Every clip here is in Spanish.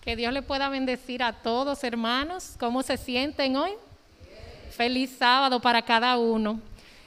Que Dios le pueda bendecir a todos, hermanos. ¿Cómo se sienten hoy? Feliz sábado para cada uno.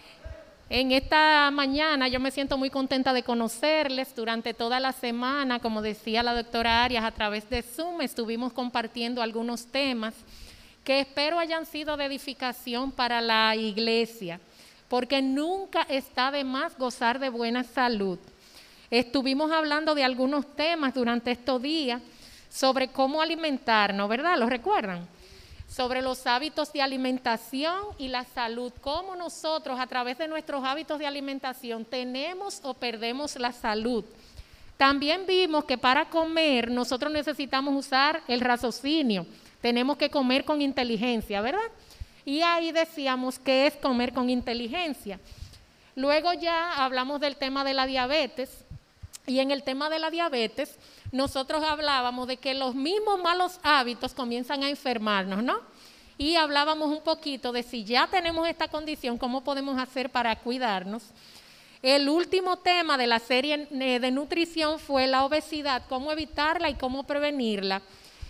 En esta mañana yo me siento muy contenta de conocerles. Durante toda la semana, como decía la doctora Arias, a través de Zoom estuvimos compartiendo algunos temas que espero hayan sido de edificación para la iglesia, porque nunca está de más gozar de buena salud. Estuvimos hablando de algunos temas durante estos días sobre cómo alimentarnos, ¿verdad? ¿Lo recuerdan? Sobre los hábitos de alimentación y la salud, cómo nosotros a través de nuestros hábitos de alimentación tenemos o perdemos la salud. También vimos que para comer nosotros necesitamos usar el raciocinio, tenemos que comer con inteligencia, ¿verdad? Y ahí decíamos que es comer con inteligencia. Luego ya hablamos del tema de la diabetes, y en el tema de la diabetes nosotros hablábamos de que los mismos malos hábitos comienzan a enfermarnos, ¿no? Y hablábamos un poquito de si ya tenemos esta condición, cómo podemos hacer para cuidarnos. El último tema de la serie de nutrición fue la obesidad, cómo evitarla y cómo prevenirla.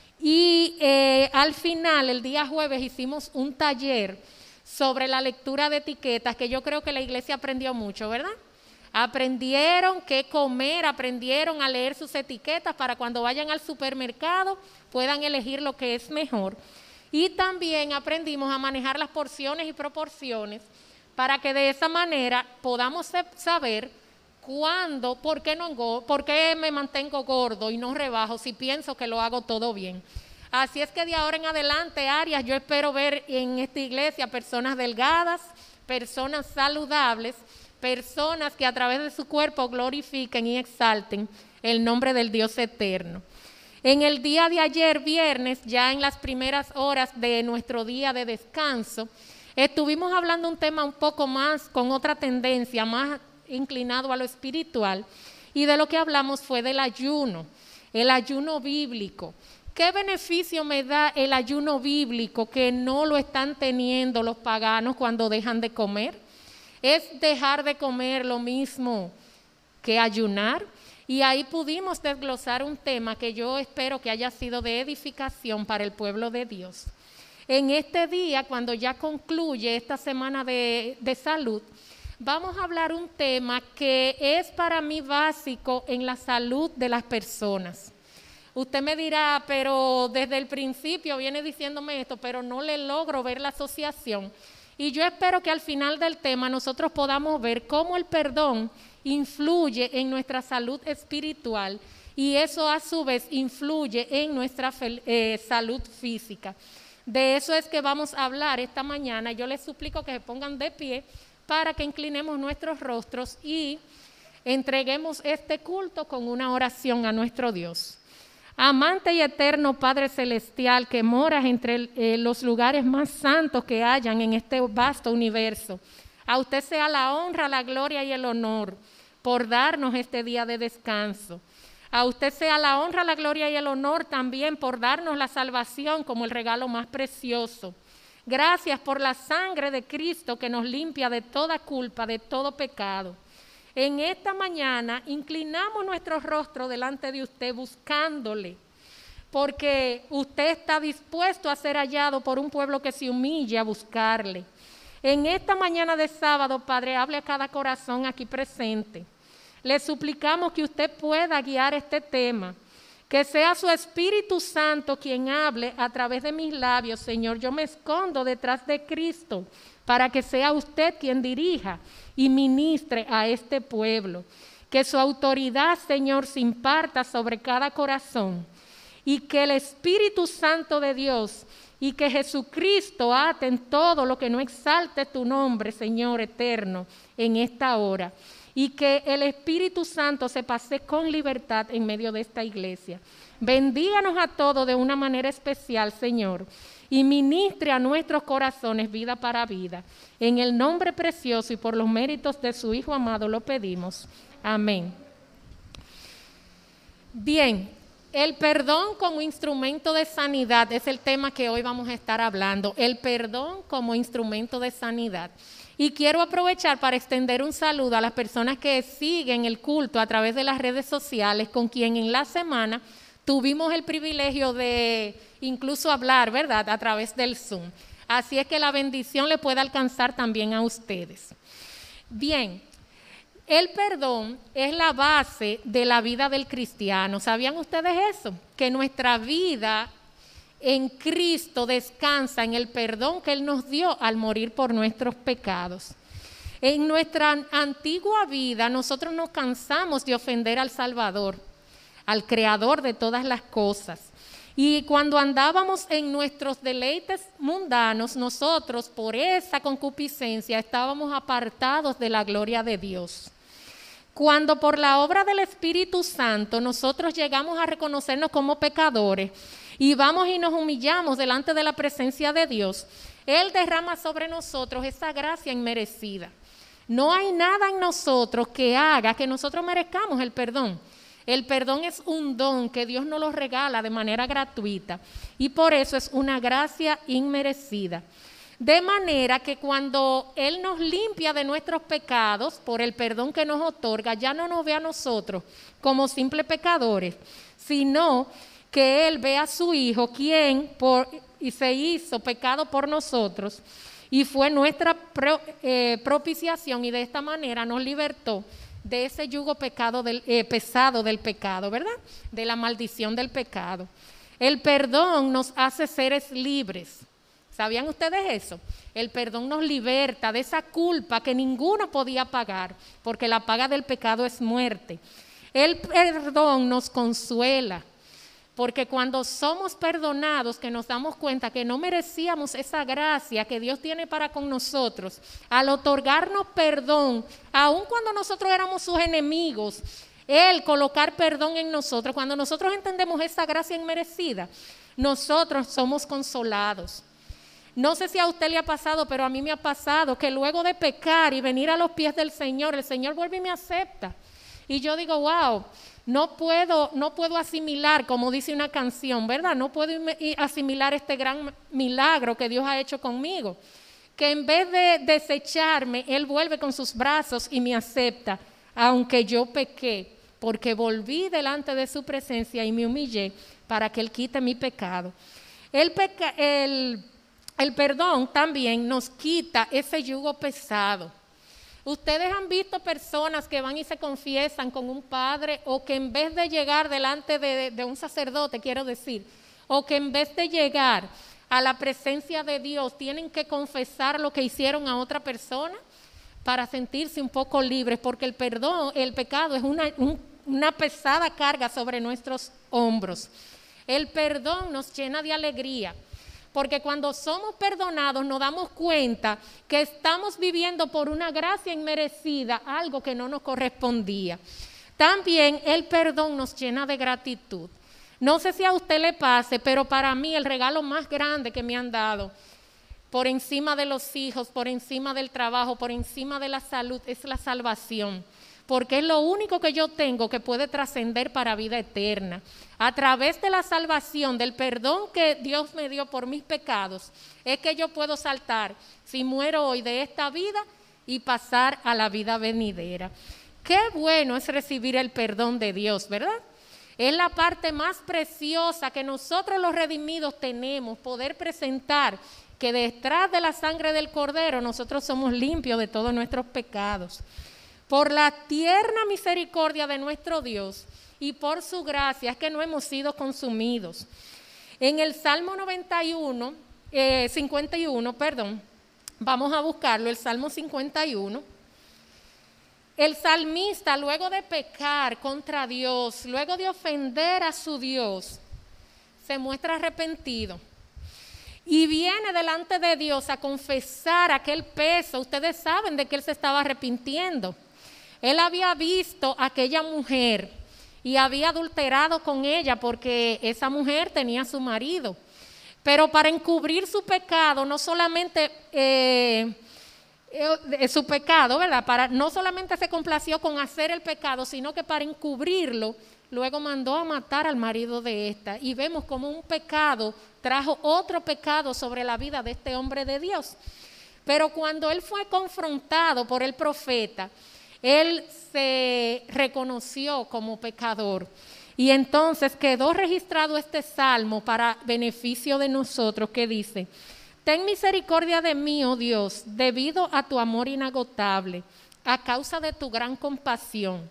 Y al final, el día jueves, hicimos un taller sobre la lectura de etiquetas, que yo creo que la iglesia aprendió mucho, ¿verdad? Aprendieron qué comer, aprendieron a leer sus etiquetas para cuando vayan al supermercado puedan elegir lo que es mejor. Y también aprendimos a manejar las porciones y proporciones para que de esa manera podamos saber cuándo, por qué me mantengo gordo y no rebajo si pienso que lo hago todo bien. Así es que de ahora en adelante, Arias, yo espero ver en esta iglesia personas delgadas, personas saludables, personas que a través de su cuerpo glorifiquen y exalten el nombre del Dios eterno. En el día de ayer, viernes, ya en las primeras horas de nuestro día de descanso, estuvimos hablando un tema un poco más, con otra tendencia, más inclinado a lo espiritual, y de lo que hablamos fue del ayuno, el ayuno bíblico. ¿Qué beneficio me da el ayuno bíblico que no lo están teniendo los paganos cuando dejan de comer? ¿Es dejar de comer lo mismo que ayunar? Y ahí pudimos desglosar un tema que yo espero que haya sido de edificación para el pueblo de Dios. En este día, cuando ya concluye esta semana de salud, vamos a hablar un tema que es para mí básico en la salud de las personas. Usted me dirá, pero desde el principio viene diciéndome esto, pero no le logro ver la asociación. Y yo espero que al final del tema nosotros podamos ver cómo el perdón influye en nuestra salud espiritual y eso a su vez influye en nuestra salud física. De eso es que vamos a hablar esta mañana. Yo les suplico que se pongan de pie para que inclinemos nuestros rostros y entreguemos este culto con una oración a nuestro Dios. Amante y eterno Padre Celestial, que moras entre los lugares más santos que hayan en este vasto universo, a usted sea la honra, la gloria y el honor por darnos este día de descanso. A usted sea la honra, la gloria y el honor también por darnos la salvación como el regalo más precioso. Gracias por la sangre de Cristo que nos limpia de toda culpa, de todo pecado. En esta mañana inclinamos nuestro rostro delante de usted buscándole, porque usted está dispuesto a ser hallado por un pueblo que se humille a buscarle. En esta mañana de sábado, Padre, hable a cada corazón aquí presente. Le suplicamos que usted pueda guiar este tema, que sea su Espíritu Santo quien hable a través de mis labios. Señor, yo me escondo detrás de Cristo para que sea usted quien dirija y ministre a este pueblo. Que su autoridad, Señor, se imparta sobre cada corazón y que el Espíritu Santo de Dios y que Jesucristo aten todo lo que no exalte tu nombre, Señor eterno, en esta hora. Y que el Espíritu Santo se pase con libertad en medio de esta iglesia. Bendíganos a todos de una manera especial, Señor, y ministre a nuestros corazones vida para vida. En el nombre precioso y por los méritos de su Hijo amado lo pedimos. Amén. Bien, el perdón como instrumento de sanidad es el tema que hoy vamos a estar hablando. El perdón como instrumento de sanidad. Y quiero aprovechar para extender un saludo a las personas que siguen el culto a través de las redes sociales, con quien en la semana tuvimos el privilegio de incluso hablar, ¿verdad?, a través del Zoom. Así es que la bendición le puede alcanzar también a ustedes. Bien, el perdón es la base de la vida del cristiano. ¿Sabían ustedes eso? Que nuestra vida en Cristo descansa en el perdón que Él nos dio al morir por nuestros pecados. En nuestra antigua vida nosotros nos cansamos de ofender al Salvador, al Creador de todas las cosas. Y cuando andábamos en nuestros deleites mundanos, nosotros por esa concupiscencia estábamos apartados de la gloria de Dios. Cuando por la obra del Espíritu Santo nosotros llegamos a reconocernos como pecadores y vamos y nos humillamos delante de la presencia de Dios, Él derrama sobre nosotros esa gracia inmerecida. No hay nada en nosotros que haga que nosotros merezcamos el perdón. El perdón es un don que Dios nos lo regala de manera gratuita y por eso es una gracia inmerecida. De manera que cuando Él nos limpia de nuestros pecados por el perdón que nos otorga, ya no nos ve a nosotros como simples pecadores, sino que Él ve a su Hijo, quien y se hizo pecado por nosotros y fue nuestra propiciación, y de esta manera nos libertó de ese yugo pesado del pecado, ¿verdad? De la maldición del pecado. El perdón nos hace seres libres. ¿Sabían ustedes eso? El perdón nos liberta de esa culpa que ninguno podía pagar, porque la paga del pecado es muerte. El perdón nos consuela, porque cuando somos perdonados, que nos damos cuenta que no merecíamos esa gracia que Dios tiene para con nosotros, al otorgarnos perdón, aun cuando nosotros éramos sus enemigos, Él colocar perdón en nosotros, cuando nosotros entendemos esa gracia inmerecida, nosotros somos consolados. No sé si a usted le ha pasado, pero a mí me ha pasado que luego de pecar y venir a los pies del Señor, el Señor vuelve y me acepta. Y yo digo, wow, no puedo asimilar, como dice una canción, ¿verdad? No puedo asimilar este gran milagro que Dios ha hecho conmigo. Que en vez de desecharme, Él vuelve con sus brazos y me acepta, aunque yo pequé, porque volví delante de su presencia y me humillé para que Él quite mi pecado. El perdón también nos quita ese yugo pesado. Ustedes han visto personas que van y se confiesan con un padre, o que en vez de llegar delante de un sacerdote, quiero decir, o que en vez de llegar a la presencia de Dios tienen que confesar lo que hicieron a otra persona para sentirse un poco libres, porque el pecado es una pesada carga sobre nuestros hombros. El perdón nos llena de alegría, porque cuando somos perdonados nos damos cuenta que estamos viviendo por una gracia inmerecida, algo que no nos correspondía. También el perdón nos llena de gratitud. No sé si a usted le pase, pero para mí el regalo más grande que me han dado, por encima de los hijos, por encima del trabajo, por encima de la salud, es la salvación. Porque es lo único que yo tengo que puede trascender para vida eterna. A través de la salvación, del perdón que Dios me dio por mis pecados, es que yo puedo saltar, si muero hoy, de esta vida y pasar a la vida venidera. Qué bueno es recibir el perdón de Dios, ¿verdad? Es la parte más preciosa que nosotros los redimidos tenemos, poder presentar que detrás de la sangre del Cordero nosotros somos limpios de todos nuestros pecados. Por la tierna misericordia de nuestro Dios y por su gracia es que no hemos sido consumidos. En el Salmo 51, vamos a buscarlo, el Salmo 51. El salmista, luego de pecar contra Dios, luego de ofender a su Dios, se muestra arrepentido. Y viene delante de Dios a confesar aquel peso. Ustedes saben de que él se estaba arrepintiendo. Él había visto a aquella mujer y había adulterado con ella porque esa mujer tenía a su marido. Pero para encubrir su pecado, no solamente su pecado, ¿verdad? No solamente se complació con hacer el pecado, sino que para encubrirlo, luego mandó a matar al marido de esta. Y vemos como un pecado trajo otro pecado sobre la vida de este hombre de Dios. Pero cuando él fue confrontado por el profeta, él se reconoció como pecador Y entonces quedó registrado este salmo para beneficio de nosotros que dice: ten misericordia de mí, oh Dios, debido a tu amor inagotable, a causa de tu gran compasión.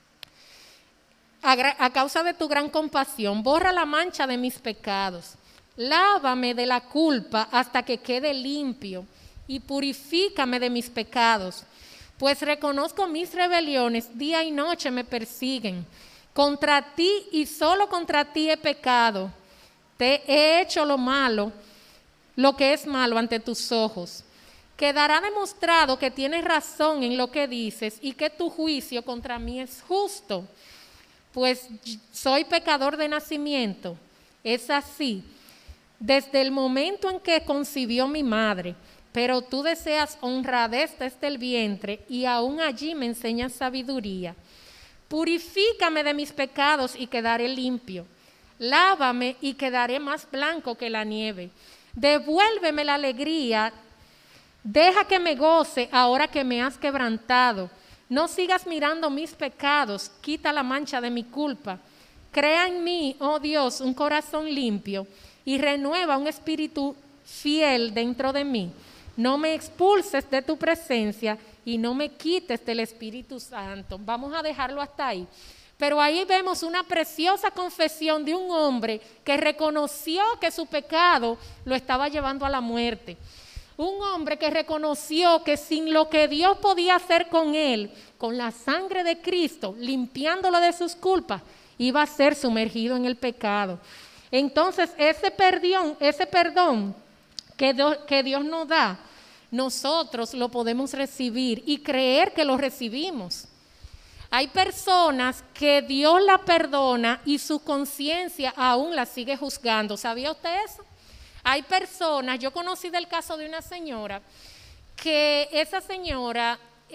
A causa de tu gran compasión, borra la mancha de mis pecados. Lávame de la culpa hasta que quede limpio y purifícame de mis pecados, pues reconozco mis rebeliones, día y noche me persiguen. Contra ti y solo contra ti he pecado. Te he hecho lo malo, lo que es malo ante tus ojos. Quedará demostrado que tienes razón en lo que dices y que tu juicio contra mí es justo, pues soy pecador de nacimiento. Es así, desde el momento en que concibió mi madre, pero tú deseas honradez desde el vientre y aún allí me enseñas sabiduría. Purifícame de mis pecados y quedaré limpio. Lávame y quedaré más blanco que la nieve. Devuélveme la alegría. Deja que me goce ahora que me has quebrantado. No sigas mirando mis pecados. Quita la mancha de mi culpa. Crea en mí, oh Dios, un corazón limpio y renueva un espíritu fiel dentro de mí. No me expulses de tu presencia y no me quites del Espíritu Santo. Vamos a dejarlo hasta ahí. Pero ahí vemos una preciosa confesión de un hombre que reconoció que su pecado lo estaba llevando a la muerte. Un hombre que reconoció que sin lo que Dios podía hacer con él, con la sangre de Cristo, limpiándolo de sus culpas, iba a ser sumergido en el pecado. Entonces, ese perdón que Dios nos da, nosotros lo podemos recibir y creer que lo recibimos. Hay personas que Dios la perdona y su conciencia aún la sigue juzgando. ¿Sabía usted eso? Hay personas, yo conocí del caso de una señora, que esa señora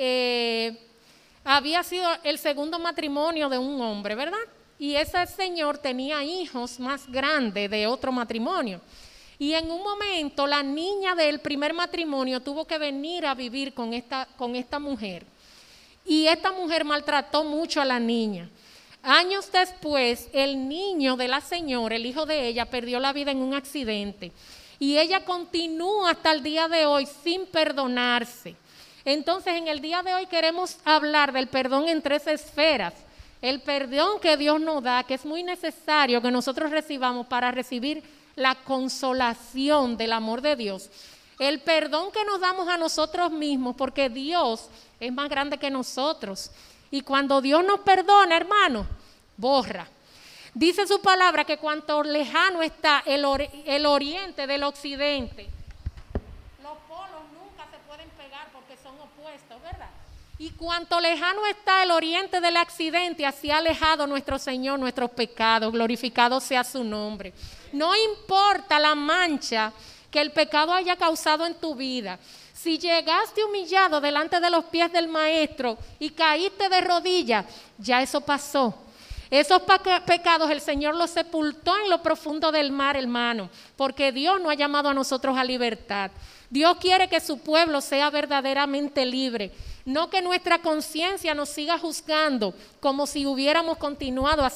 había sido el segundo matrimonio de un hombre, ¿verdad? Y ese señor tenía hijos más grandes de otro matrimonio. Y en un momento la niña del primer matrimonio tuvo que venir a vivir con esta mujer. Y esta mujer maltrató mucho a la niña. Años después, el niño de la señora, el hijo de ella, perdió la vida en un accidente. Y ella continúa hasta el día de hoy sin perdonarse. Entonces, en el día de hoy queremos hablar del perdón en 3 esferas. El perdón que Dios nos da, que es muy necesario que nosotros recibamos para recibir la consolación del amor de Dios. El perdón que nos damos a nosotros mismos, porque Dios es más grande que nosotros. Y cuando Dios nos perdona, hermano, borra. Dice su palabra que cuanto lejano está el oriente del occidente, los polos nunca se pueden pegar porque son opuestos, ¿verdad? Y cuanto lejano está el oriente del occidente, así ha alejado nuestro Señor nuestros pecados, glorificado sea su nombre. No importa la mancha que el pecado haya causado en tu vida. Si llegaste humillado delante de los pies del Maestro y caíste de rodillas, ya eso pasó. Esos pecados el Señor los sepultó en lo profundo del mar, hermano, porque Dios nos ha llamado a nosotros a libertad. Dios quiere que su pueblo sea verdaderamente libre, no que nuestra conciencia nos siga juzgando como si hubiéramos continuado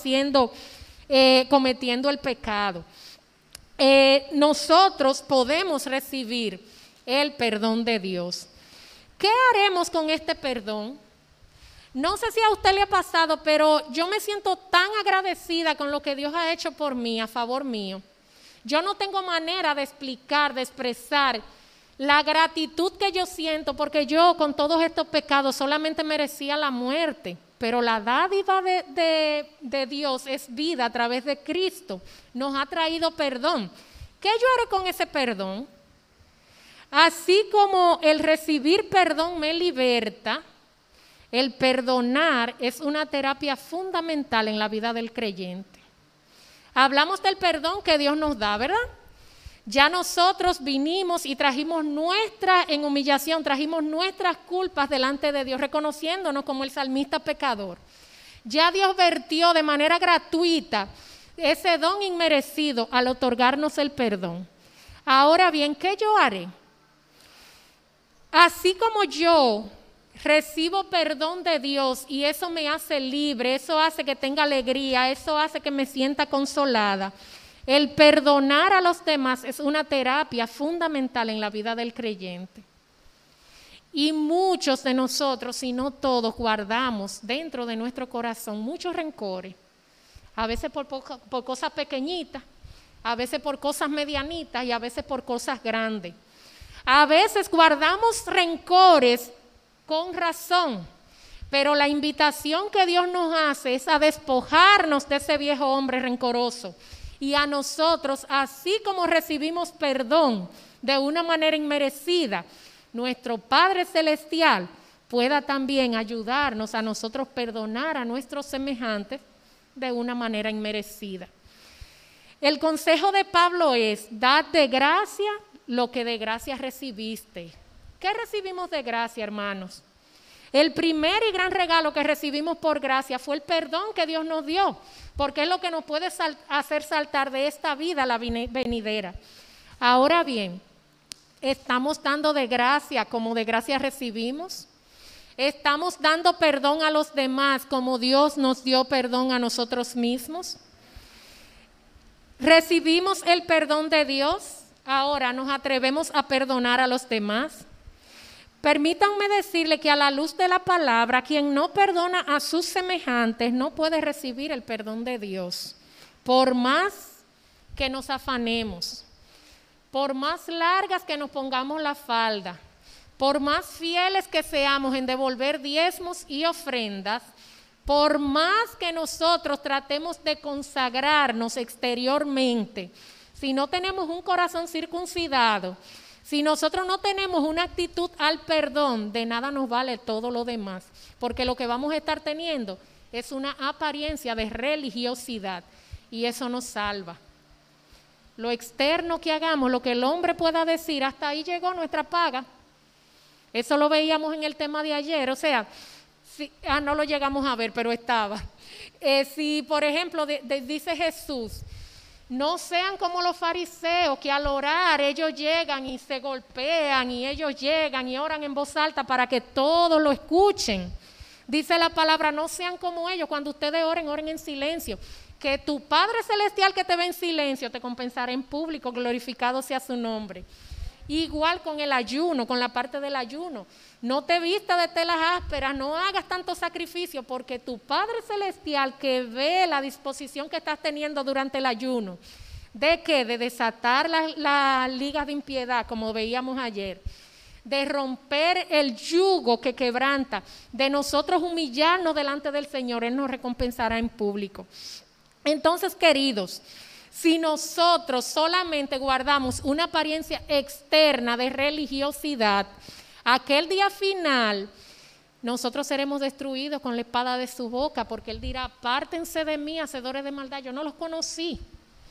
cometiendo el pecado. Nosotros podemos recibir el perdón de Dios. ¿Qué haremos con este perdón? No sé si a usted le ha pasado, pero yo me siento tan agradecida con lo que Dios ha hecho por mí, a favor mío. Yo no tengo manera de explicar, de expresar la gratitud que yo siento, porque yo con todos estos pecados solamente merecía la muerte. Pero la dádiva de Dios es vida a través de Cristo. Nos ha traído perdón. ¿Qué yo haré con ese perdón? Así como el recibir perdón me liberta, el perdonar es una terapia fundamental en la vida del creyente. Hablamos del perdón que Dios nos da, ¿verdad? Ya nosotros vinimos y en humillación, trajimos nuestras culpas delante de Dios, reconociéndonos como el salmista pecador. Ya Dios vertió de manera gratuita ese don inmerecido al otorgarnos el perdón. Ahora bien, ¿qué yo haré? Así como yo recibo perdón de Dios y eso me hace libre, eso hace que tenga alegría, eso hace que me sienta consolada. El perdonar a los demás es una terapia fundamental en la vida del creyente. Y muchos de nosotros, si no todos, guardamos dentro de nuestro corazón muchos rencores. A veces por cosas pequeñitas, a veces por cosas medianitas y a veces por cosas grandes. A veces guardamos rencores con razón, pero la invitación que Dios nos hace es a despojarnos de ese viejo hombre rencoroso. Y a nosotros, así como recibimos perdón de una manera inmerecida, nuestro Padre Celestial pueda también ayudarnos a nosotros perdonar a nuestros semejantes de una manera inmerecida. El consejo de Pablo es: dad de gracia lo que de gracia recibiste. ¿Qué recibimos de gracia, hermanos? El primer y gran regalo que recibimos por gracia fue el perdón que Dios nos dio, porque es lo que nos puede hacer saltar de esta vida a la venidera. Ahora bien, ¿estamos dando de gracia como de gracia recibimos? ¿Estamos dando perdón a los demás como Dios nos dio perdón a nosotros mismos? ¿Recibimos el perdón de Dios? Ahora, ¿nos atrevemos a perdonar a los demás? Permítanme decirle que a la luz de la palabra, quien no perdona a sus semejantes no puede recibir el perdón de Dios. Por más que nos afanemos, por más largas que nos pongamos la falda, por más fieles que seamos en devolver diezmos y ofrendas, por más que nosotros tratemos de consagrarnos exteriormente, si no tenemos un corazón circuncidado, si nosotros no tenemos una actitud al perdón, de nada nos vale todo lo demás, porque lo que vamos a estar teniendo es una apariencia de religiosidad y eso nos salva. Lo externo que hagamos, lo que el hombre pueda decir, hasta ahí llegó nuestra paga. Eso lo veíamos en el tema de ayer, o sea, no lo llegamos a ver, pero estaba. Si, por ejemplo, dice Jesús, no sean como los fariseos que al orar ellos llegan y se golpean y ellos llegan y oran en voz alta para que todos lo escuchen. Dice la palabra, no sean como ellos, cuando ustedes oren, oren en silencio. Que tu Padre Celestial que te ve en silencio te compensará en público, glorificado sea su nombre. Igual con el ayuno, con la parte del ayuno. No te vistas de telas ásperas, no hagas tanto sacrificio, porque tu Padre Celestial que ve la disposición que estás teniendo durante el ayuno, ¿de qué? De desatar las ligas de impiedad, como veíamos ayer, de romper el yugo que quebranta, de nosotros humillarnos delante del Señor, Él nos recompensará en público. Entonces, queridos, si nosotros solamente guardamos una apariencia externa de religiosidad, aquel día final nosotros seremos destruidos con la espada de su boca, porque Él dirá, apártense de mí, hacedores de maldad. Yo no los conocí.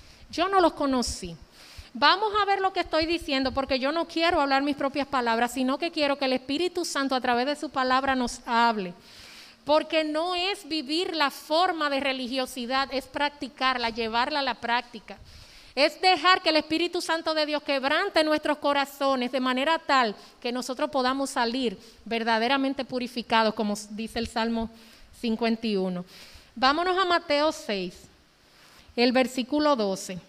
Vamos a ver lo que estoy diciendo, porque yo no quiero hablar mis propias palabras, sino que quiero que el Espíritu Santo a través de su palabra nos hable. Porque no es vivir la forma de religiosidad, es practicarla, llevarla a la práctica. Es dejar que el Espíritu Santo de Dios quebrante nuestros corazones de manera tal que nosotros podamos salir verdaderamente purificados, como dice el Salmo 51. Vámonos a Mateo 6, el versículo 12.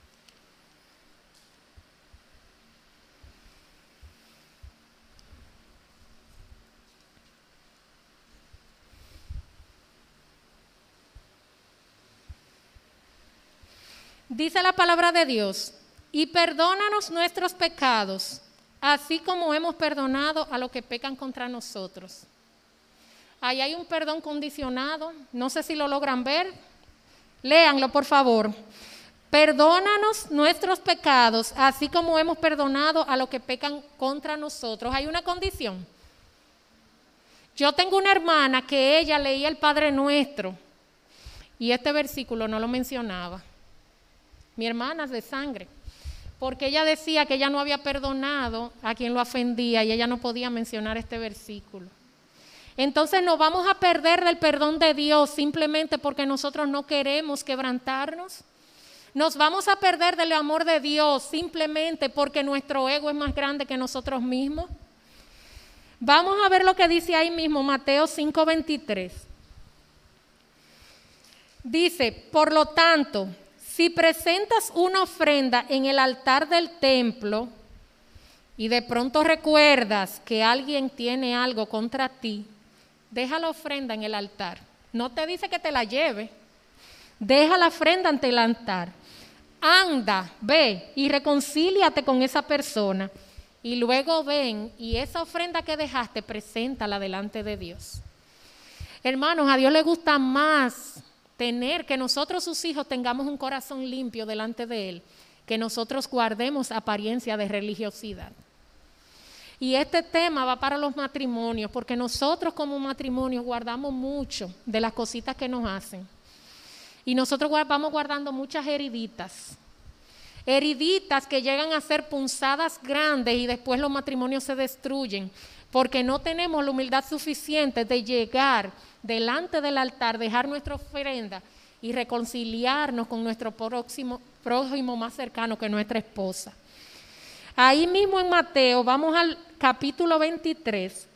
Dice la palabra de Dios, y perdónanos nuestros pecados, así como hemos perdonado a los que pecan contra nosotros. Ahí hay un perdón condicionado, no sé si lo logran ver, léanlo por favor. Perdónanos nuestros pecados, así como hemos perdonado a los que pecan contra nosotros. Hay una condición. Yo tengo una hermana que ella leía el Padre Nuestro y este versículo no lo mencionaba. Mi hermana es de sangre, porque ella decía que ella no había perdonado a quien lo ofendía y ella no podía mencionar este versículo. Entonces nos vamos a perder del perdón de Dios simplemente porque nosotros no queremos quebrantarnos. Nos vamos a perder del amor de Dios simplemente porque nuestro ego es más grande que nosotros mismos. Vamos a ver lo que dice ahí mismo, Mateo 5:23. Dice, por lo tanto, si presentas una ofrenda en el altar del templo y de pronto recuerdas que alguien tiene algo contra ti, deja la ofrenda en el altar. No te dice que te la lleve. Deja la ofrenda ante el altar. Anda, ve y reconcíliate con esa persona. Y luego ven y esa ofrenda que dejaste, preséntala delante de Dios. Hermanos, a Dios le gusta más tener que nosotros sus hijos tengamos un corazón limpio delante de Él, que nosotros guardemos apariencia de religiosidad. Y este tema va para los matrimonios, porque nosotros como matrimonio guardamos mucho de las cositas que nos hacen. Y nosotros vamos guardando muchas heriditas. Heriditas que llegan a ser punzadas grandes y después los matrimonios se destruyen, porque no tenemos la humildad suficiente de llegar delante del altar, dejar nuestra ofrenda y reconciliarnos con nuestro prójimo más cercano, que es nuestra esposa. Ahí mismo en Mateo, vamos al capítulo 23.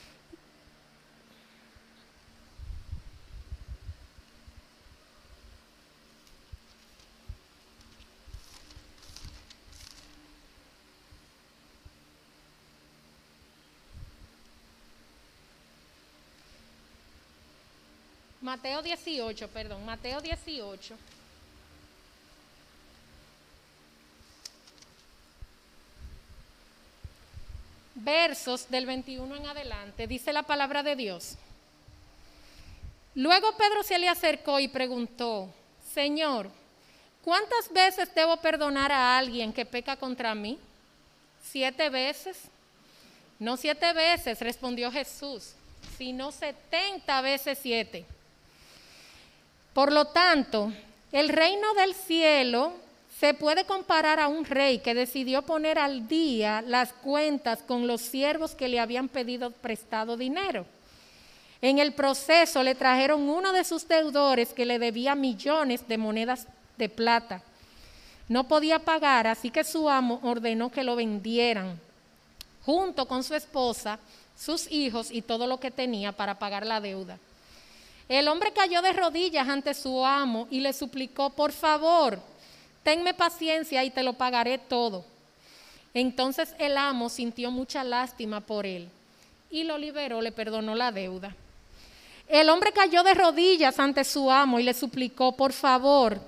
Mateo 18. Versos del 21 en adelante, dice la palabra de Dios. Luego Pedro se le acercó y preguntó, Señor, ¿cuántas veces debo perdonar a alguien que peca contra mí? ¿7 veces? No 7 veces, respondió Jesús, sino 70 veces 7. Por lo tanto, el reino del cielo se puede comparar a un rey que decidió poner al día las cuentas con los siervos que le habían pedido prestado dinero. En el proceso le trajeron uno de sus deudores que le debía millones de monedas de plata. No podía pagar, así que su amo ordenó que lo vendieran, junto con su esposa, sus hijos y todo lo que tenía para pagar la deuda. El hombre cayó de rodillas ante su amo y le suplicó, por favor, tenme paciencia y te lo pagaré todo. Entonces el amo sintió mucha lástima por él y lo liberó, le perdonó la deuda. El hombre cayó de rodillas ante su amo y le suplicó, por favor,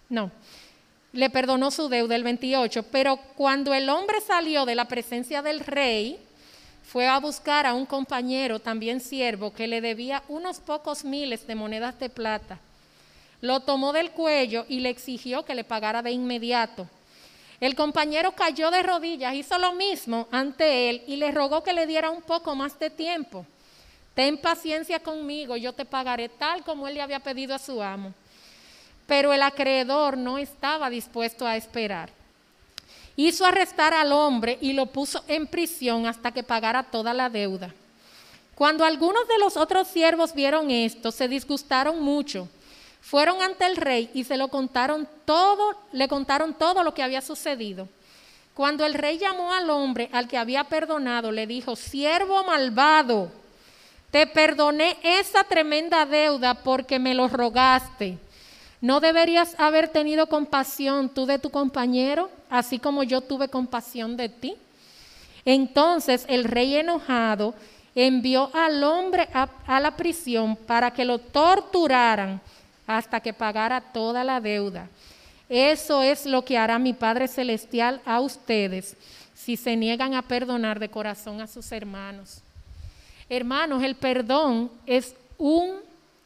le perdonó su deuda, el 28. Pero cuando el hombre salió de la presencia del rey, fue a buscar a un compañero, también siervo, que le debía unos pocos miles de monedas de plata. Lo tomó del cuello y le exigió que le pagara de inmediato. El compañero cayó de rodillas, hizo lo mismo ante él y le rogó que le diera un poco más de tiempo. Ten paciencia conmigo, yo te pagaré, tal como él le había pedido a su amo. Pero el acreedor no estaba dispuesto a esperar. Hizo arrestar al hombre y lo puso en prisión hasta que pagara toda la deuda. Cuando algunos de los otros siervos vieron esto, se disgustaron mucho. Fueron ante el rey y le contaron todo lo que había sucedido. Cuando el rey llamó al hombre al que había perdonado, le dijo, siervo malvado, te perdoné esa tremenda deuda porque me lo rogaste. ¿No deberías haber tenido compasión tú de tu compañero, así como yo tuve compasión de ti? Entonces el rey enojado envió al hombre a la prisión para que lo torturaran hasta que pagara toda la deuda. Eso es lo que hará mi Padre Celestial a ustedes si se niegan a perdonar de corazón a sus hermanos. Hermanos, el perdón es un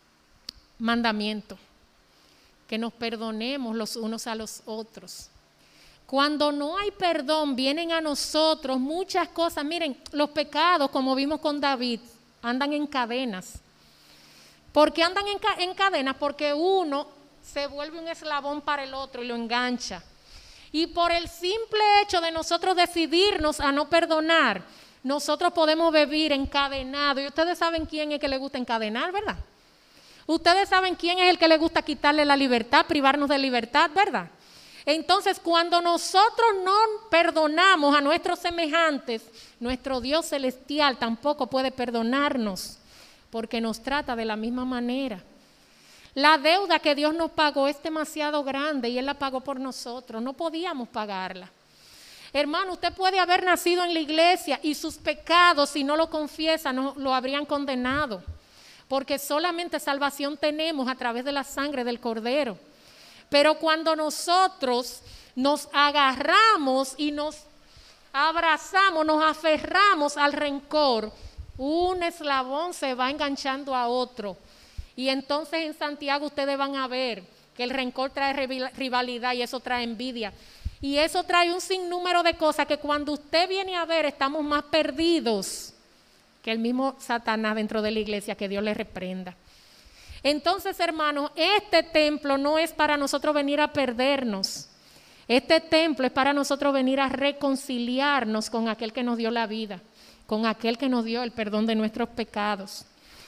mandamiento, que nos perdonemos los unos a los otros. Cuando no hay perdón, vienen a nosotros muchas cosas. Miren, los pecados, como vimos con David, andan en cadenas. ¿Por qué andan en cadenas? Porque uno se vuelve un eslabón para el otro y lo engancha. Y por el simple hecho de nosotros decidirnos a no perdonar, nosotros podemos vivir encadenados. Y ustedes saben quién es que le gusta encadenar, ¿verdad? Ustedes saben quién es el que le gusta quitarle la libertad, privarnos de libertad, ¿verdad? Entonces, cuando nosotros no perdonamos a nuestros semejantes, nuestro Dios celestial tampoco puede perdonarnos, porque nos trata de la misma manera. La deuda que Dios nos pagó es demasiado grande y Él la pagó por nosotros, no podíamos pagarla. Hermano, usted puede haber nacido en la iglesia y sus pecados, si no lo confiesa, no lo habrían condenado, porque solamente salvación tenemos a través de la sangre del Cordero. Pero cuando nosotros nos agarramos y nos abrazamos, nos aferramos al rencor, un eslabón se va enganchando a otro. Y entonces en Santiago ustedes van a ver que el rencor trae rivalidad y eso trae envidia. Y eso trae un sinnúmero de cosas que cuando usted viene a ver estamos más perdidos que el mismo Satanás dentro de la iglesia, que Dios le reprenda. Entonces, hermanos, este templo no es para nosotros venir a perdernos. Este templo es para nosotros venir a reconciliarnos con aquel que nos dio la vida, con aquel que nos dio el perdón de nuestros pecados.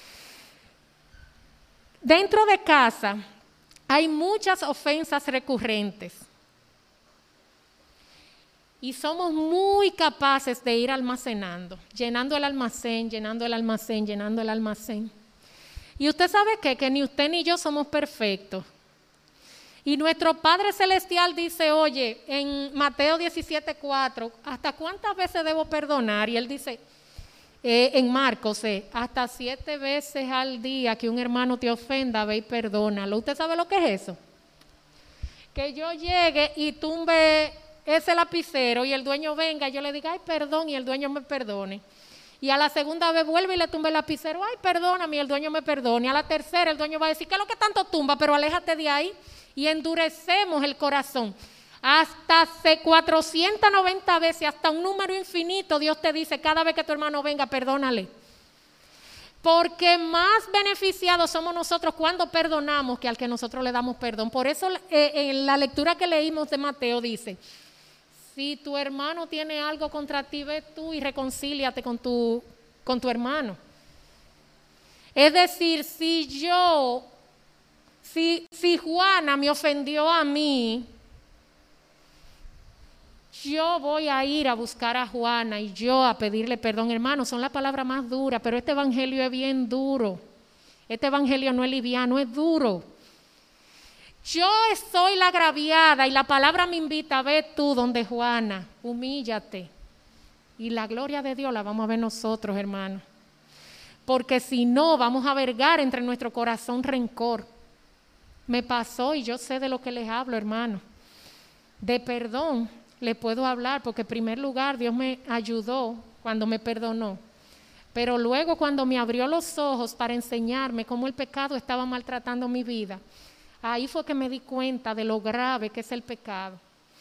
Dentro de casa hay muchas ofensas recurrentes y somos muy capaces de ir almacenando, llenando el almacén, llenando el almacén, llenando el almacén. Y usted sabe qué, que ni usted ni yo somos perfectos. Y nuestro Padre Celestial dice, oye, en Mateo 17:4, ¿hasta cuántas veces debo perdonar? Y Él dice, en Marcos, hasta 7 veces al día que un hermano te ofenda, ve y perdónalo. ¿Usted sabe lo que es eso? Que yo llegue y tumbe ese lapicero y el dueño venga y yo le diga, ay, perdón, y el dueño me perdone. Y a la segunda vez vuelve y le tumba el lapicero, ay, perdóname, y el dueño me perdone. Y a la tercera el dueño va a decir, ¿qué es lo que tanto tumba? Pero aléjate de ahí. Y endurecemos el corazón. Hasta 490 veces, hasta un número infinito, Dios te dice, cada vez que tu hermano venga, perdónale. Porque más beneficiados somos nosotros cuando perdonamos que al que nosotros le damos perdón. Por eso en la lectura que leímos de Mateo dice, si tu hermano tiene algo contra ti, ve tú y reconcíliate con tu hermano. Es decir, si Juana me ofendió a mí, yo voy a ir a buscar a Juana y yo a pedirle perdón. Hermanos, son las palabras más duras, pero este evangelio es bien duro. Este evangelio no es liviano, es duro. Yo soy la agraviada y la palabra me invita, ve tú donde Juana, humíllate. Y la gloria de Dios la vamos a ver nosotros, hermanos. Porque si no, vamos a vergar entre nuestro corazón rencor. Me pasó y yo sé de lo que les hablo, hermano. De perdón le puedo hablar porque en primer lugar Dios me ayudó cuando me perdonó. Pero luego cuando me abrió los ojos para enseñarme cómo el pecado estaba maltratando mi vida, ahí fue que me di cuenta de lo grave que es el pecado,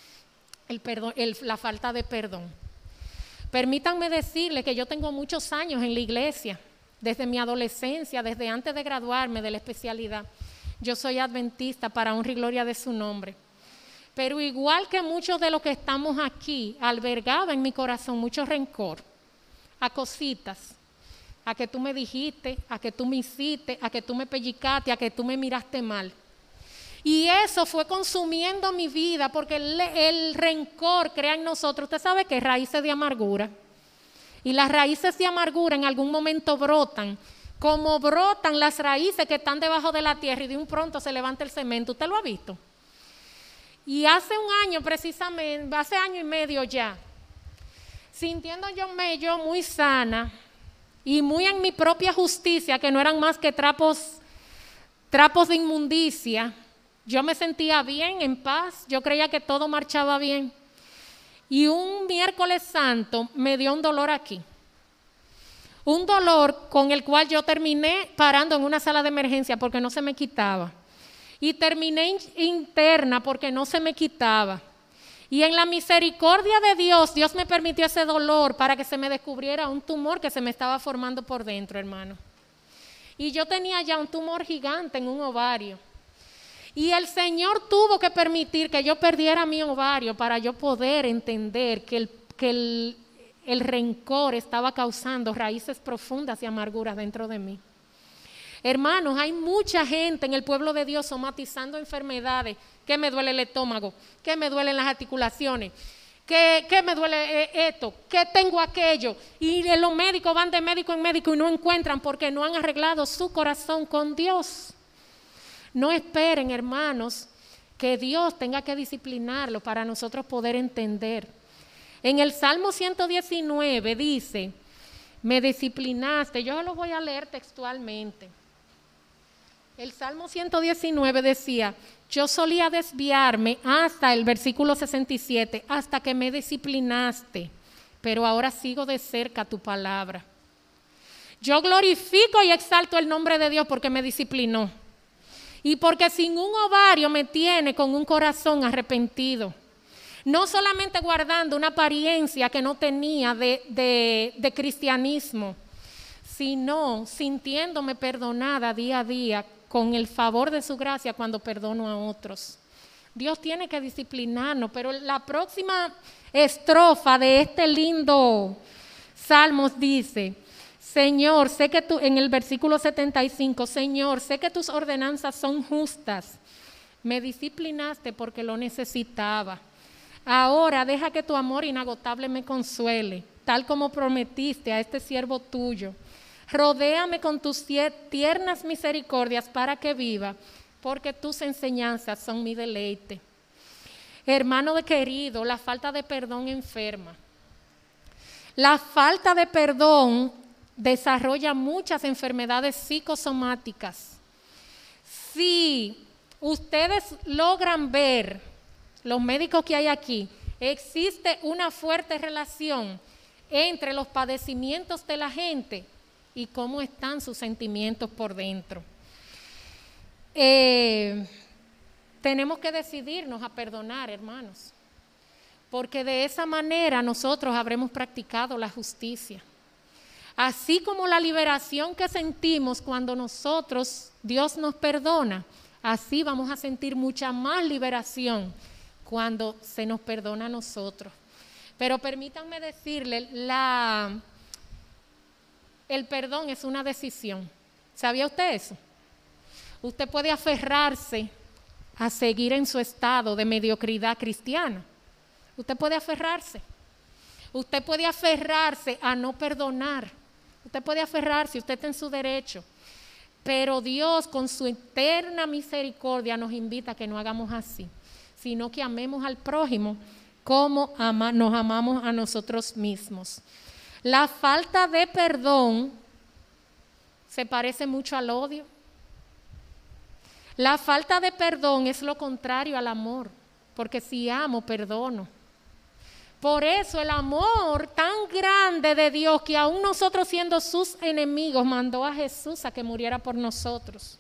la falta de perdón. Permítanme decirles que yo tengo muchos años en la iglesia, desde mi adolescencia, desde antes de graduarme de la especialidad. Yo soy adventista para honra y gloria de su nombre. Pero igual que muchos de los que estamos aquí, albergaba en mi corazón mucho rencor a cositas, a que tú me dijiste, a que tú me hiciste, a que tú me pellicaste, a que tú me miraste mal. Y eso fue consumiendo mi vida porque el rencor crea en nosotros, usted sabe que raíces de amargura. Y las raíces de amargura en algún momento brotan, como brotan las raíces que están debajo de la tierra y de un pronto se levanta el cemento. ¿Usted lo ha visto? Y hace un año precisamente, hace año y medio ya, sintiendo yo muy sana y muy en mi propia justicia, que no eran más que trapos de inmundicia, yo me sentía bien, en paz, yo creía que todo marchaba bien. Y un miércoles santo me dio un dolor aquí. Un dolor con el cual yo terminé parando en una sala de emergencia porque no se me quitaba. Y terminé interna porque no se me quitaba. Y en la misericordia de Dios, Dios me permitió ese dolor para que se me descubriera un tumor que se me estaba formando por dentro, hermano. Y yo tenía ya un tumor gigante en un ovario. Y el Señor tuvo que permitir que yo perdiera mi ovario para yo poder entender que el rencor estaba causando raíces profundas y amarguras dentro de mí. Hermanos, hay mucha gente en el pueblo de Dios somatizando enfermedades que me duele el estómago, que me duelen las articulaciones, que me duele esto, que tengo aquello. Y los médicos van de médico en médico y no encuentran porque no han arreglado su corazón con Dios. No esperen, hermanos, que Dios tenga que disciplinarlo para nosotros poder entender. En el Salmo 119 dice, me disciplinaste. Yo lo voy a leer textualmente. El Salmo 119 decía, yo solía desviarme hasta el versículo 67, hasta que me disciplinaste, pero ahora sigo de cerca tu palabra. Yo glorifico y exalto el nombre de Dios porque me disciplinó. Y porque sin un ovario me tiene con un corazón arrepentido. No solamente guardando una apariencia que no tenía de cristianismo, sino sintiéndome perdonada día a día con el favor de su gracia cuando perdono a otros. Dios tiene que disciplinarnos, pero la próxima estrofa de este lindo Salmos dice, Señor, sé que tú, en el versículo 75, Señor, sé que tus ordenanzas son justas. Me disciplinaste porque lo necesitaba. Ahora deja que tu amor inagotable me consuele, tal como prometiste a este siervo tuyo. Rodéame con tus tiernas misericordias para que viva, porque tus enseñanzas son mi deleite. Hermano querido, la falta de perdón enferma. La falta de perdón desarrolla muchas enfermedades psicosomáticas. Si ustedes logran ver, los médicos que hay aquí, existe una fuerte relación entre los padecimientos de la gente y cómo están sus sentimientos por dentro. Tenemos que decidirnos a perdonar, hermanos, porque de esa manera nosotros habremos practicado la justicia. Así como la liberación que sentimos cuando Dios nos perdona, así vamos a sentir mucha más liberación cuando se nos perdona a nosotros. Pero permítanme decirle, el perdón es una decisión. ¿Sabía usted eso? Usted puede aferrarse a seguir en su estado de mediocridad cristiana. Usted puede aferrarse. Usted puede aferrarse a no perdonar. Usted puede aferrarse, usted está en su derecho. Pero Dios con su eterna misericordia nos invita a que no hagamos así, sino que amemos al prójimo como nos amamos a nosotros mismos. La falta de perdón se parece mucho al odio. La falta de perdón es lo contrario al amor, porque si amo, perdono. Por eso el amor tan grande de Dios, que aún nosotros siendo sus enemigos, mandó a Jesús a que muriera por nosotros.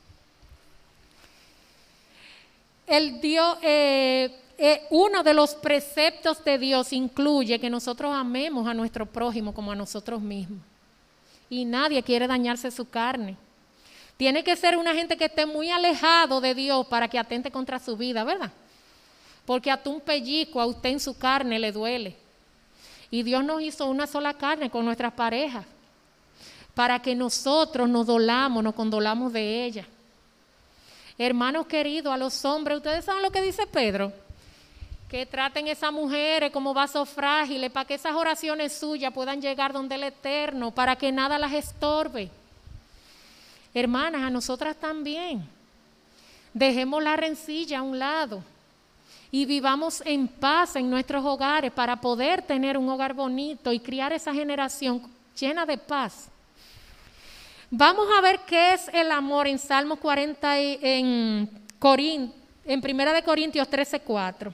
Uno de los preceptos de Dios incluye que nosotros amemos a nuestro prójimo como a nosotros mismos. Y nadie quiere dañarse su carne. Tiene que ser una gente que esté muy alejado de Dios para que atente contra su vida, ¿verdad? Porque hasta un pellizco a usted en su carne le duele. Y Dios nos hizo una sola carne con nuestras parejas para que nosotros nos condolamos de ella. Hermanos queridos, a los hombres, ¿ustedes saben lo que dice Pedro? Que traten a esas mujeres como vasos frágiles para que esas oraciones suyas puedan llegar donde el Eterno, para que nada las estorbe. Hermanas, a nosotras también. Dejemos la rencilla a un lado y vivamos en paz en nuestros hogares para poder tener un hogar bonito y criar esa generación llena de paz. Vamos a ver qué es el amor en Salmo 40, en 1 Corintios 13:4.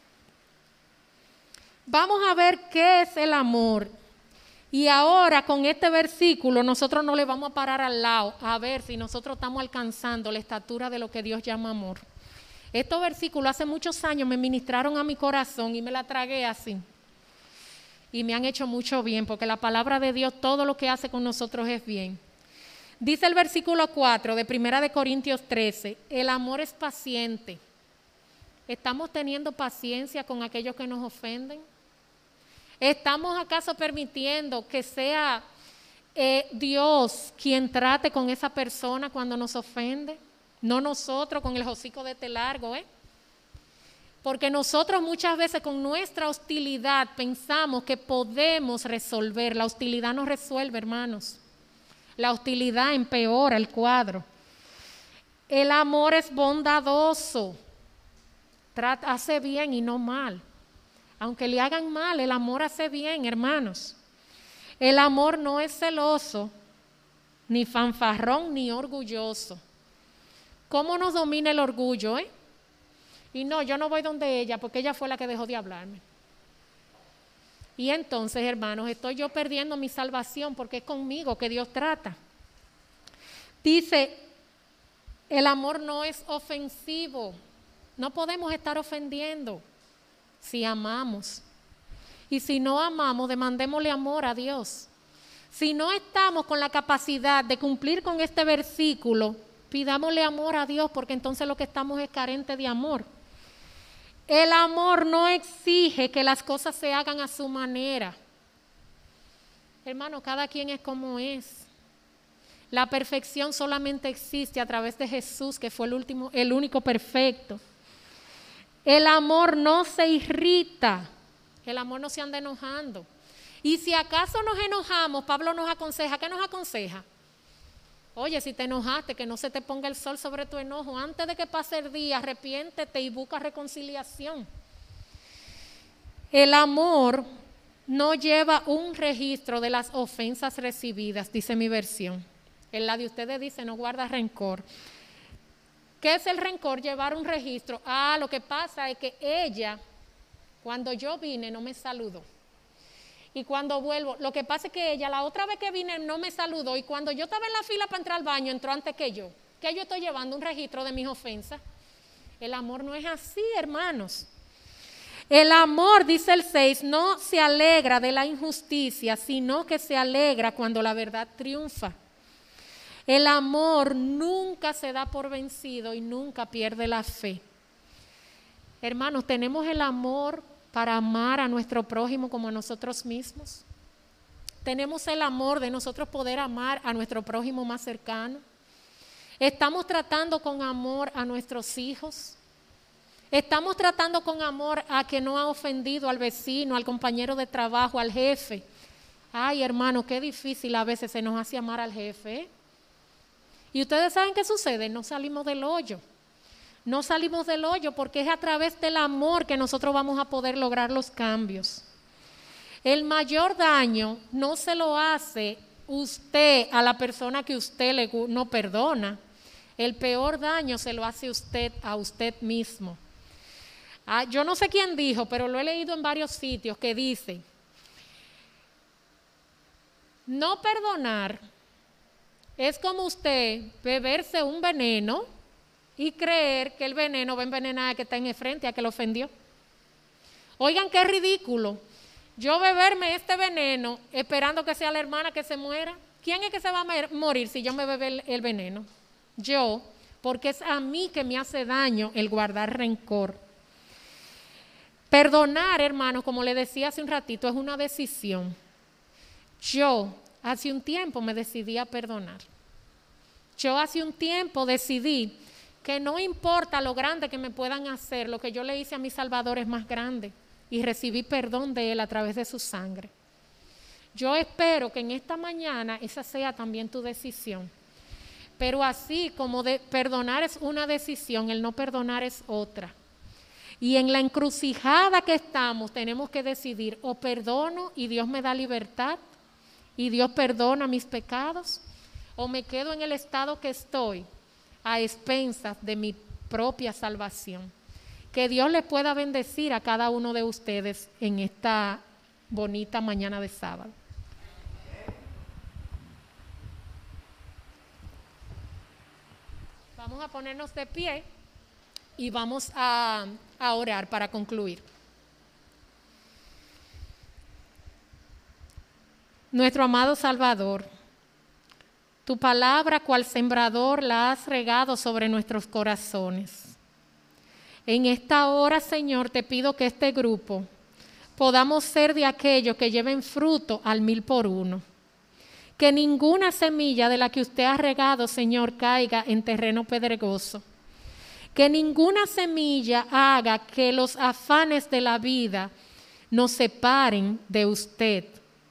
Vamos a ver qué es el amor. Y ahora con este versículo nosotros no le vamos a parar al lado a ver si nosotros estamos alcanzando la estatura de lo que Dios llama amor. Estos versículos hace muchos años me ministraron a mi corazón y me la tragué así. Y me han hecho mucho bien, porque la palabra de Dios todo lo que hace con nosotros es bien. Dice el versículo 4 de 1 Corintios 13, el amor es paciente. ¿Estamos teniendo paciencia con aquellos que nos ofenden? ¿Estamos acaso permitiendo que sea Dios quien trate con esa persona cuando nos ofende? No nosotros con el hocico de este largo, Porque nosotros muchas veces con nuestra hostilidad pensamos que podemos resolver. La hostilidad no resuelve, hermanos. La hostilidad empeora el cuadro. El amor es bondadoso. Hace bien y no mal. Aunque le hagan mal, el amor hace bien, hermanos. El amor no es celoso, ni fanfarrón, ni orgulloso. ¿Cómo nos domina el orgullo, Y no, yo no voy donde ella porque ella fue la que dejó de hablarme. Y entonces, hermanos, estoy yo perdiendo mi salvación porque es conmigo que Dios trata. Dice, el amor no es ofensivo. No podemos estar ofendiendo si amamos. Y si no amamos, demandémosle amor a Dios. Si no estamos con la capacidad de cumplir con este versículo, pidámosle amor a Dios porque entonces lo que estamos es carente de amor. El amor no exige que las cosas se hagan a su manera. Hermano, cada quien es como es. La perfección solamente existe a través de Jesús, que fue el único perfecto. El amor no se irrita. El amor no se anda enojando. Y si acaso nos enojamos, Pablo nos aconseja. ¿Qué nos aconseja? Oye, si te enojaste, que no se te ponga el sol sobre tu enojo. Antes de que pase el día, arrepiéntete y busca reconciliación. El amor no lleva un registro de las ofensas recibidas, dice mi versión. En la de ustedes dice, no guarda rencor. ¿Qué es el rencor? Llevar un registro. Lo que pasa es que ella, cuando yo vine, no me saludó. Y cuando vuelvo, lo que pasa es que ella, la otra vez que vine, no me saludó. Y cuando yo estaba en la fila para entrar al baño, entró antes que yo. ¿Qué yo estoy llevando? Un registro de mis ofensas. El amor no es así, hermanos. El amor, dice el 6, no se alegra de la injusticia, sino que se alegra cuando la verdad triunfa. El amor nunca se da por vencido y nunca pierde la fe. Hermanos, tenemos el amor para amar a nuestro prójimo como a nosotros mismos. Tenemos el amor de nosotros poder amar a nuestro prójimo más cercano. Estamos tratando con amor a nuestros hijos. Estamos tratando con amor a que no ha ofendido al vecino, al compañero de trabajo, al jefe. Ay, hermano, qué difícil a veces se nos hace amar al jefe. Y ustedes saben qué sucede, no salimos del hoyo. No salimos del hoyo porque es a través del amor que nosotros vamos a poder lograr los cambios. El mayor daño no se lo hace usted a la persona que usted no perdona. El peor daño se lo hace usted a usted mismo. Yo no sé quién dijo, pero lo he leído en varios sitios que dice, no perdonar es como usted beberse un veneno y creer que el veneno va a envenenar a que está en el frente, a que lo ofendió. Oigan, qué ridículo. Yo beberme este veneno esperando que sea la hermana que se muera. ¿Quién es que se va a morir si yo me bebo el veneno? Yo, porque es a mí que me hace daño el guardar rencor. Perdonar, hermanos, como le decía hace un ratito, es una decisión. Yo hace un tiempo me decidí a perdonar. Yo hace un tiempo decidí que no importa lo grande que me puedan hacer, lo que yo le hice a mi Salvador es más grande y recibí perdón de Él a través de su sangre. Yo espero que en esta mañana esa sea también tu decisión. Pero así como perdonar es una decisión, el no perdonar es otra. Y en la encrucijada que estamos tenemos que decidir, o perdono y Dios me da libertad y Dios perdona mis pecados, o me quedo en el estado que estoy a expensas de mi propia salvación. Que Dios les pueda bendecir a cada uno de ustedes en esta bonita mañana de sábado. Vamos a ponernos de pie y vamos a orar para concluir. Nuestro amado Salvador, tu palabra, cual sembrador, la has regado sobre nuestros corazones. En esta hora, Señor, te pido que este grupo podamos ser de aquellos que lleven fruto al 1,000 por 1. Que ninguna semilla de la que usted ha regado, Señor, caiga en terreno pedregoso. Que ninguna semilla haga que los afanes de la vida nos separen de usted.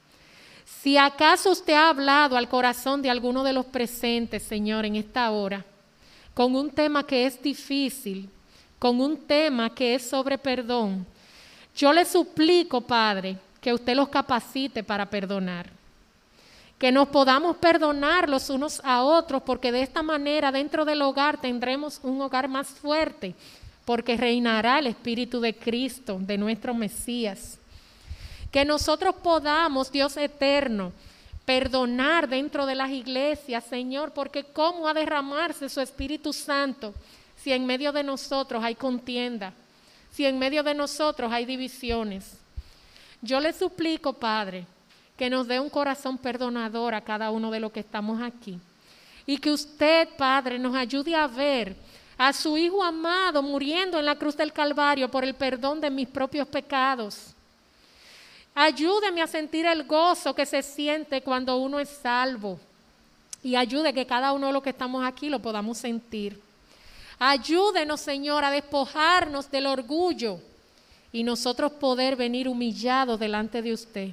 Si acaso usted ha hablado al corazón de alguno de los presentes, Señor, en esta hora, con un tema que es difícil, con un tema que es sobre perdón, yo le suplico, Padre, que usted los capacite para perdonar. Que nos podamos perdonar los unos a otros, porque de esta manera dentro del hogar tendremos un hogar más fuerte, porque reinará el Espíritu de Cristo, de nuestro Mesías. Que nosotros podamos, Dios eterno, perdonar dentro de las iglesias, Señor, porque ¿cómo ha de derramarse su Espíritu Santo si en medio de nosotros hay contienda, si en medio de nosotros hay divisiones? Yo le suplico, Padre, que nos dé un corazón perdonador a cada uno de los que estamos aquí. Y que usted, Padre, nos ayude a ver a su Hijo amado muriendo en la cruz del Calvario por el perdón de mis propios pecados. Ayúdeme a sentir el gozo que se siente cuando uno es salvo. Y ayude que cada uno de los que estamos aquí lo podamos sentir. Ayúdenos, Señor, a despojarnos del orgullo y nosotros poder venir humillados delante de usted.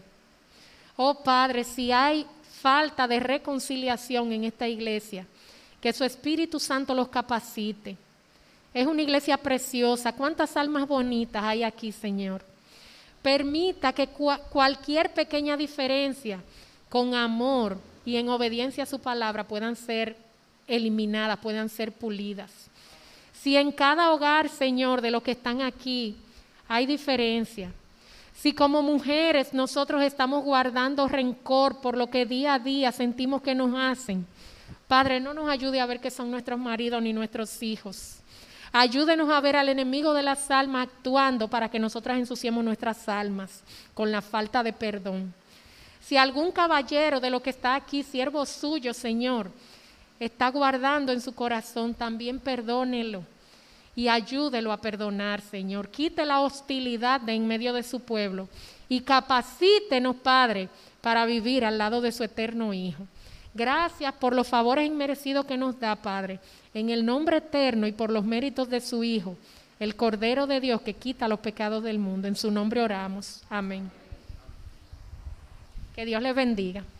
Oh Padre, si hay falta de reconciliación en esta iglesia, que su Espíritu Santo los capacite. Es una iglesia preciosa. ¿Cuántas almas bonitas hay aquí, Señor? Permita que cualquier pequeña diferencia, con amor y en obediencia a su palabra, puedan ser eliminadas, puedan ser pulidas. Si en cada hogar, Señor, de los que están aquí, hay diferencia, si como mujeres nosotros estamos guardando rencor por lo que día a día sentimos que nos hacen, Padre, no nos ayude a ver que son nuestros maridos ni nuestros hijos. Ayúdenos a ver al enemigo de las almas actuando para que nosotras ensuciemos nuestras almas con la falta de perdón. Si algún caballero de lo que está aquí, siervo suyo, Señor, está guardando en su corazón, también perdónelo y ayúdelo a perdonar, Señor. Quite la hostilidad de en medio de su pueblo y capacítenos, Padre, para vivir al lado de su eterno Hijo. Gracias por los favores inmerecidos que nos da, Padre, en el nombre eterno y por los méritos de su Hijo, el Cordero de Dios que quita los pecados del mundo. En su nombre oramos. Amén. Que Dios les bendiga.